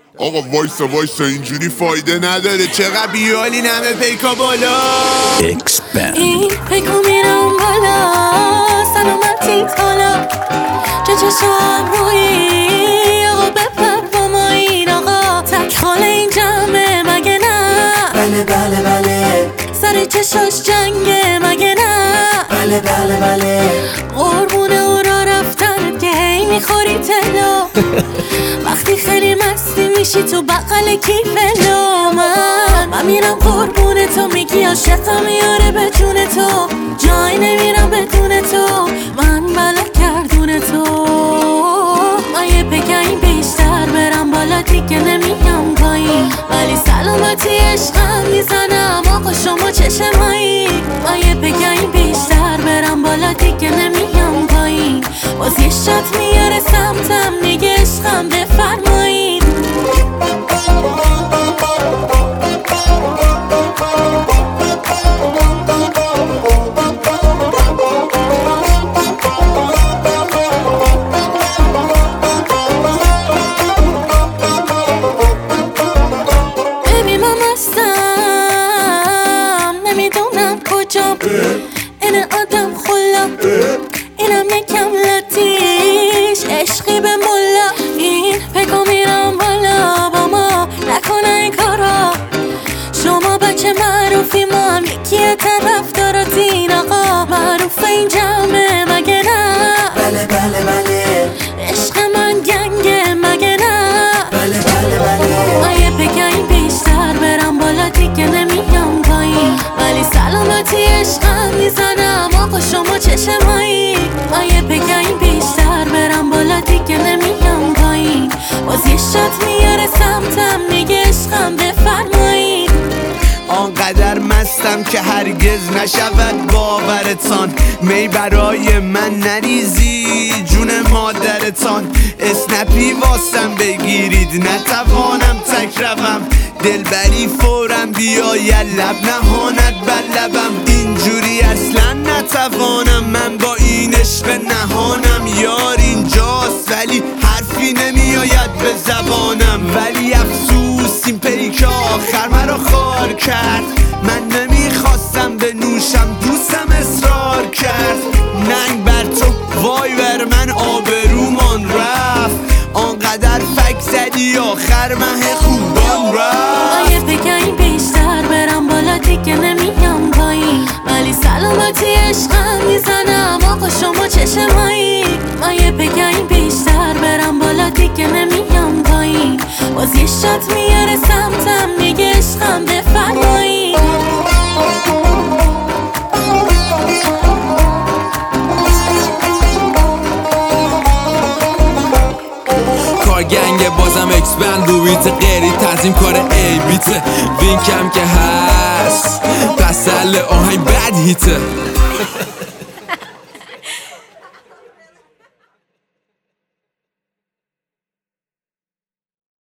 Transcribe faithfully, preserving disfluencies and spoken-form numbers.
آقا وایسا وایسا اینجوری فایده نداره، چقدر بیالی نمه پیکا بالا. این پیکا میرم بالا، سلامتی تالا چه چشم روی آقا بپر با ما این آقا تک خاله این جمعه مگه نه؟ بله بله بله سر چشاش جنگه مگه نه؟ بله بله بله قربون او را رفتن که هی میخوری تلا وقتی خیلی مستی میشی تو بغل کیفلا. من من میرم قربون تو، میگی عاشقم میاره به جون تو، جای نمیرم بدون تو، من بلا کردون تو. من یه بگیم بیشتر برم بالا دیگه نمیام پایین، ولی سلامتی عشقم میزنم آقا شما چشمایی. من یه بگیم بیشتر برم بالا دیگه نمیام پایین، باز یه شات میاره سمتم میگه عشقم بفرمایین. ببین من مستم نمیدونم کجام، این آدم خلا اینم یکم لاتیش عشقی به ملا. این پگا میرم بالا با ما نکنه این کارا، شما بچه معروفی ما هم یکی طرف دارات این آقا معروف این جمعه مگه نه؟ بله بله بله عشق من گنگه مگه نه؟ بله بله بله من یه بگیم بیشتر برم بالا دیگه نمیام پایین، ولی سلامتی عشقم میزنم آقا شما چشمایی. من یه بگیم بیشتر برم بالا دیگه نمیام پایین، باز یه شات میاره سمتم میگه عشقم بفرمایین. آنقدر مستم که هرگز نشود باورتان، می برای من نریزی جون مادرتان، اسنپی واسم بگیرید نتوانم تک روم، دلبری فورم بیاید لب نهاند بر لبم، اینجوری اصلا نتوانم من با این عشق نهانم. یار اینجاست ولی حرفی نمیآید به زبانم، ولی افسوس این پیکا آخر مرا خار کرد، من نمیخواستم به نوشم دوستم اصرار کرد، ننگ بر تو وای بر من آبرومان رفت، آنقدر فک زدی آخر مه خوبان رفت. من یه بگیم بیشتر برم بالا دیگه نمیام پایین، ولی سلامتی عشقم میزنم آقا شما چشمایی. من یه بگیم بیشتر برم بالا دیگه نمیام پایین، باز یه شات میاره سمتم میگه عشقم بفرمایین. گنگ بازم اکسپند رو بیت غیری تنظیم کار ای بیته، وینکم که هست پسل آهنگ بد هیته.